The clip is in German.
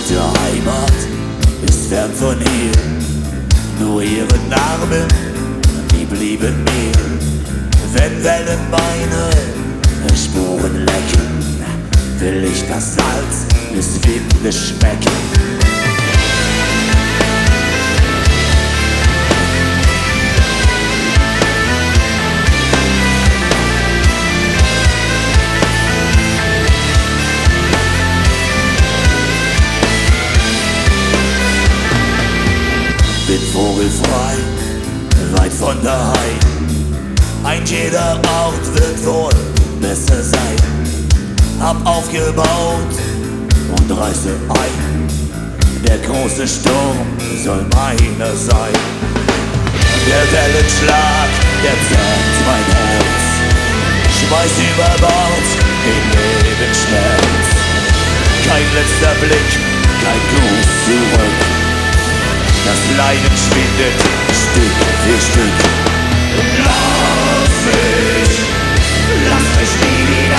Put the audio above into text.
alte Heimat ist fern von hier, nur ihre Narben, die blieben mir. Wenn Wellen meine Spuren lecken, will ich das Salz des Windes schmecken. Bin vogelfrei, weit von daheim. Ein jeder Ort wird wohl besser sein. Hab aufgebaut und reiße ein. Der große Sturm soll meiner sein. Der Wellenschlag, der zerrt mein Herz. Schmeiß über Bord den Lebensschmerz. Kein letzter Blick, kein Gruß zurück. Das Leiden schwindet Stück für Stück. Lass mich nie wieder